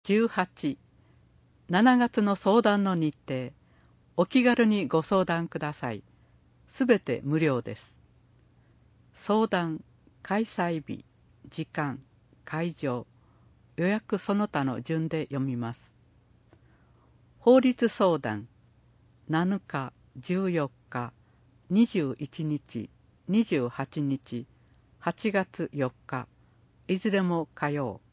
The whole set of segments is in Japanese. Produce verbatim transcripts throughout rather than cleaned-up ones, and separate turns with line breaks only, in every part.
じゅうはち、しちがつの相談の日程、お気軽にご相談ください。すべて無料です。相談、開催日、時間、会場、予約その他の順で読みます。法律相談、なのか、じゅうよっか、にじゅういちにち、にじゅうはちにち、はちがつよっか、いずれも火曜。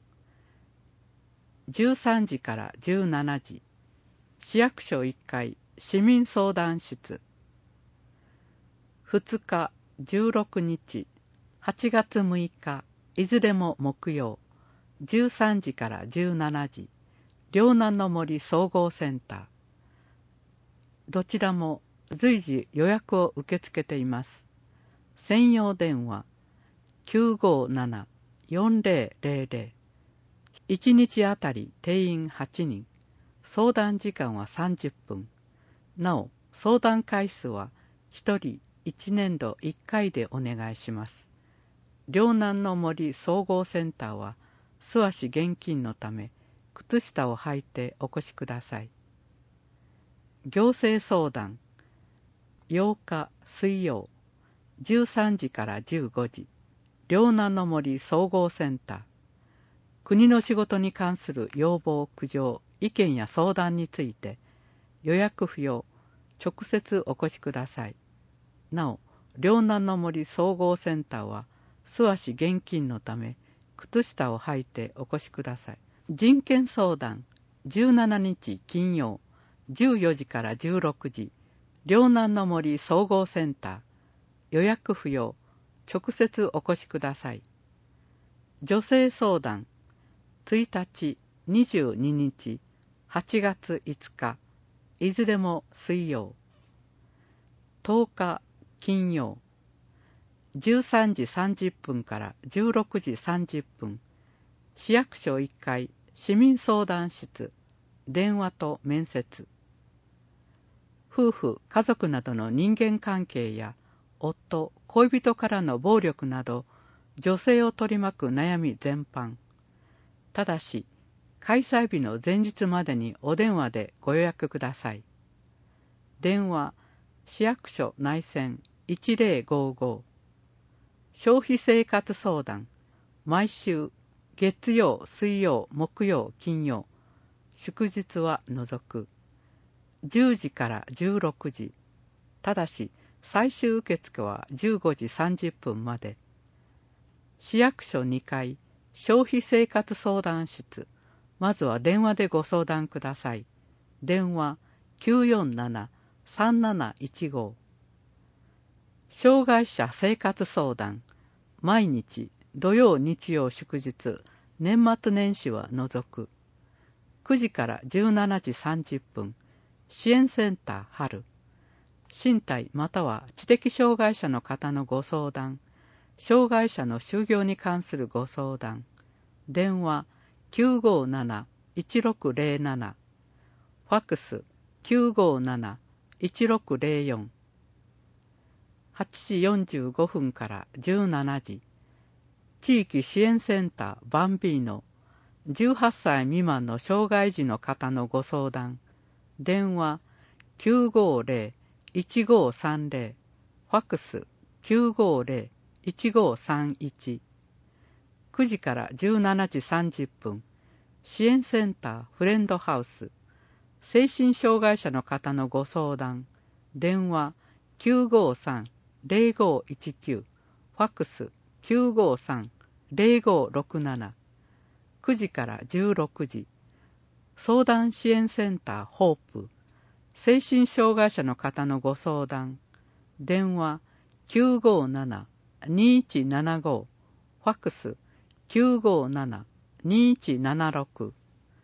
じゅうさんじからじゅうしちじ、市役所いっかい市民相談室。ふつか、じゅうろくにち、はちがつむいか、いずれも木曜、じゅうさんじからじゅうしちじ、両南の森総合センター。どちらも随時予約を受け付けています。専用電話きゅうごなな、よんぜろぜろぜろ。いちにちあたり定員はちにん。相談時間はさんじゅっぷん。なお、相談回数はひとりいちねんどいっかいでお願いします。両南の森総合センターは素足厳禁のため、靴下を履いてお越しください。行政相談、ようか水曜、じゅうさんじからじゅうごじ、両南の森総合センター。国の仕事に関する要望、苦情、意見や相談について、予約不要、直接お越しください。なお、両南の森総合センターは、素足厳禁のため、靴下を履いてお越しください。人権相談、じゅうしちにち金曜、じゅうよじからじゅうろくじ、両南の森総合センター。予約不要、直接お越しください。女性相談、ついたち、にじゅうににち、はちがついつか、いずれも水曜。とおか金曜、じゅうさんじさんじゅっぷんからじゅうろくじさんじゅっぷん、市役所いっかい市民相談室、電話と面接。夫婦、家族などの人間関係や夫、恋人からの暴力など、女性を取り巻く悩み全般。ただし、開催日の前日までにお電話でご予約ください。電話、市役所内線いちぜろごご。消費生活相談、毎週月曜、水曜、木曜、金曜、祝日は除く。じゅうじからじゅうろくじ。ただし、最終受付はじゅうごじさんじゅっぷんまで。市役所にかい消費生活相談室。まずは電話でご相談ください。電話きゅうよんなな、さんなないちご。障害者生活相談、毎日土曜日曜祝日、年末年始は除く。くじからじゅうしちじさんじゅっぷん。支援センター春。身体または知的障害者の方のご相談、障害者の就業に関するご相談。電話きゅうごなな、いちろくぜろなな。ファックスきゅうごなな、いちろくぜろよん。はちじよんじゅうごふんからじゅうしちじ。地域支援センターバンビーノ。じゅうはっさい未満の障害児の方のご相談。電話きゅうごぜろ、いちごさんぜろ。ファックスきゅうごぜろ、いちごさんいち。くじからじゅうしちじさんじゅっぷん。支援センターフレンドハウス。精神障害者の方のご相談。電話きゅうごさん、ぜろごいちきゅう。ファックスきゅうごさん、ぜろごろくなな。くじからじゅうろくじ。相談支援センターホープ。精神障害者の方のご相談。電話きゅうごなな、にいちななご。ファックスきゅうごなな、にいちななろく。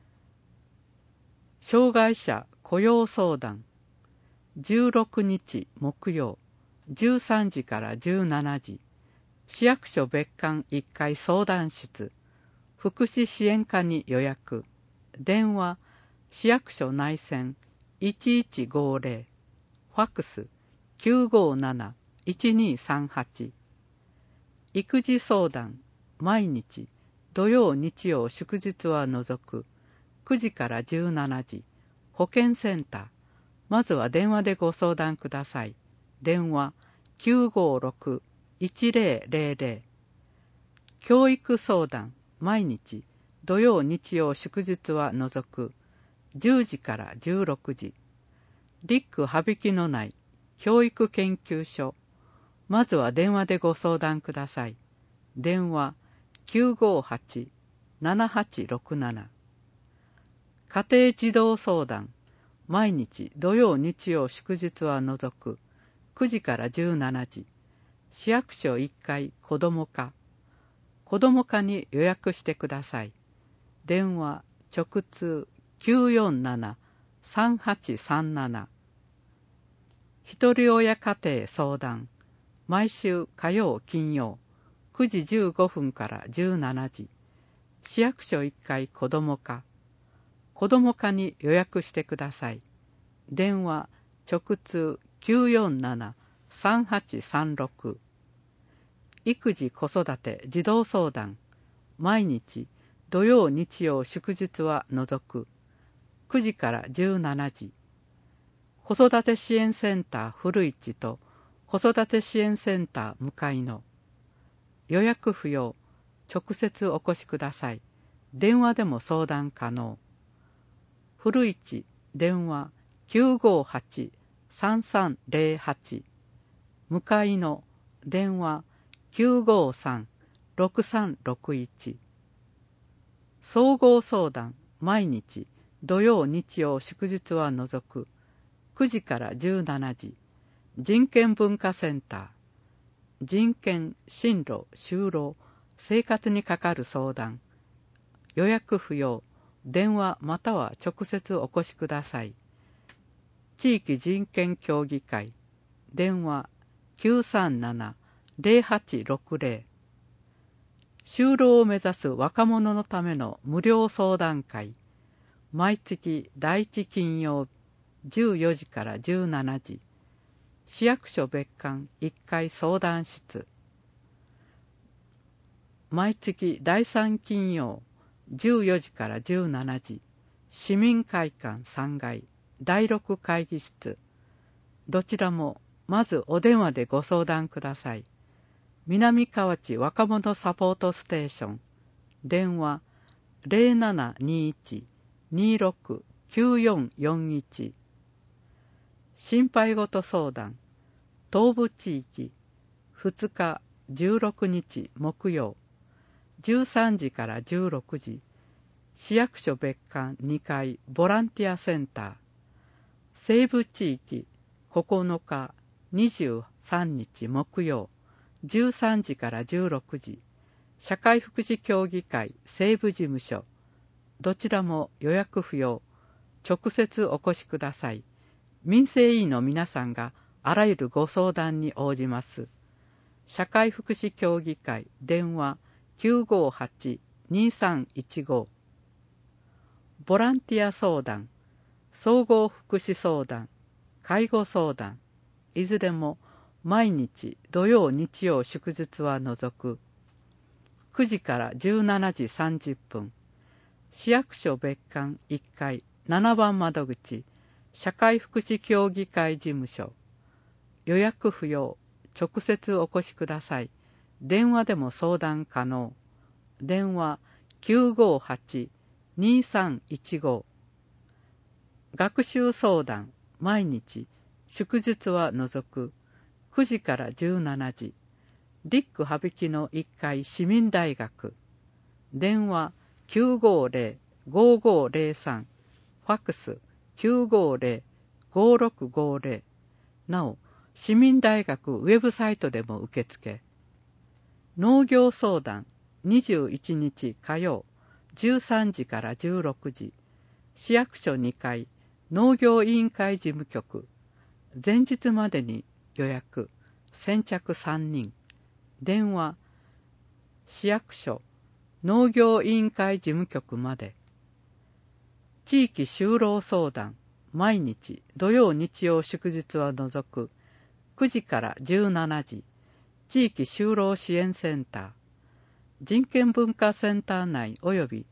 障害者雇用相談、じゅうろくにち木曜、じゅうさんじからじゅうしちじ。市役所別館いっかい相談室、福祉支援課に予約。電話市役所内線いちいちごぜろ。ファックスきゅうごなな、いちにさんはち。育児相談、毎日土曜日曜祝日は除く。 くじからじゅうしちじ、保健センター、まずは電話でご相談ください。電話きゅうごろく いちぜろぜろぜろ。教育相談、毎日、土曜日曜祝日は除く、じゅうじからじゅうろくじ。リック羽引きのない教育研究所、まずは電話でご相談ください。電話きゅうごはち ななはちろくなな。家庭児童相談、毎日土曜日曜祝日は除く、くじからじゅうしちじ。市役所いっかい子ども課、子ども課に予約してください。電話直通きゅうよんなな さんはちさんなな。ひとり親家庭相談、毎週火曜金曜くじじゅうごふんからじゅうしちじ。市役所いっかい子ども課、子ども課に予約してください。電話直通きゅうよんなな さんはちさんろく。育児子育て児童相談、毎日土曜日曜祝日は除く、くじからじゅうしちじ。子育て支援センター古市と子育て支援センター向かいの。予約不要、直接お越しください。電話でも相談可能。古市電話きゅうごはち さんさんぜろはち。向かいの電話きゅうごさん ろくさんろくいち。総合相談、毎日土曜日曜祝日は除く、くじからじゅうしちじ。人権文化センター、人権、進路、就労、生活にかかる相談、予約不要、電話または直接お越しください。地域人権協議会、電話きゅうさんなな ぜろはちろくぜろ。就労を目指す若者のための無料相談会、毎月第一金曜日じゅうよじからじゅうしちじ。市役所別館いっかい相談室、毎月第三金曜じゅうよじからじゅうしちじ。市民会館さんがいだいろく会議室、どちらもまずお電話でご相談ください。南河内若者サポートステーション、電話ゼロななにいち にろく きゅうよんよんいち。心配事相談、東部地域、ふつかじゅうろくにち木曜、じゅうさんじからじゅうろくじ、市役所別館にかいボランティアセンター、西部地域ここのかにじゅうさんにち木曜、じゅうさんじからじゅうろくじ、社会福祉協議会西部事務所、どちらも予約不要、直接お越しください。民生委員の皆さんがあらゆるご相談に応じます。社会福祉協議会電話きゅうごはち にさんいちご。ボランティア相談、総合福祉相談、介護相談、いずれも毎日土曜日曜祝日は除く、くじからじゅうしちじさんじゅっぷん。市役所別館いっかいななばん窓口、社会福祉協議会事務所、予約不要、直接お越しください。電話でも相談可能。電話きゅうごはち にさんいちご。学習相談、毎日祝日は除く、くじからじゅうしちじ。リック羽引のいっかい市民大学、電話きゅうごぜろ ごごぜろさん、ファックスきゅうごぜろ ごろくごぜろ。なお、市民大学ウェブサイトでも受付。農業相談、にじゅういちにち火曜、じゅうさんじからじゅうろくじ、市役所にかい農業委員会事務局、前日までに予約、先着さんにん。電話市役所農業委員会事務局まで。地域就労相談、毎日土曜日曜祝日は除く、くじからじゅうしちじ。地域就労支援センター、人権文化センター内および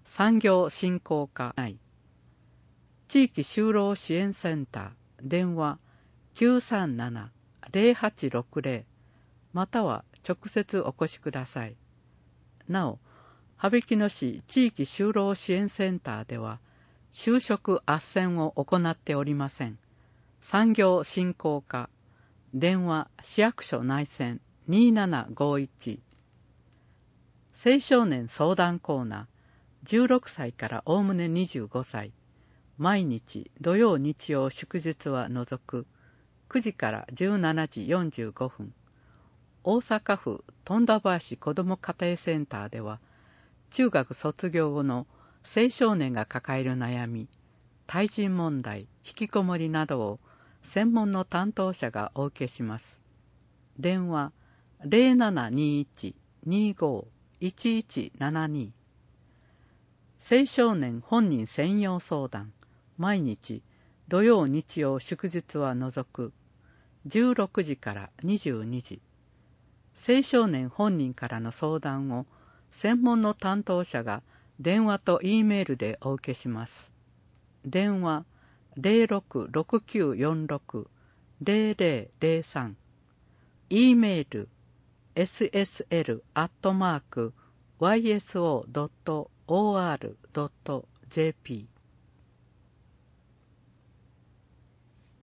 産業振興課内。地域就労支援センター電話 きゅうさんなな ゼロはちろくゼロ または直接お越しください。なお、羽曳野市地域就労支援センターでは就職斡旋を行っておりません。産業振興課電話市役所内線にーななごいち。青少年相談コーナーじゅうろくさいからおおむねにじゅうごさい。毎日土曜日曜祝日は除くくじからじゅうしちじよんじゅうごふん。大阪府富田林子ども家庭センターでは中学卒業後の青少年が抱える悩み、対人問題、引きこもりなどを専門の担当者がお受けします。電話 ゼロななにいち にーごー いちいちななに。青少年本人専用相談毎日土曜日曜祝日は除くじゅうろくじからにじゅうにじ。青少年本人からの相談を専門の担当者が電話と E メールでお受けします。電話 ゼロろくろくきゅうよんろく ゼロゼロゼロさん。 E メール エスエスエル アットマーク ワイエスオー ドット オーアール ドット ジェーピー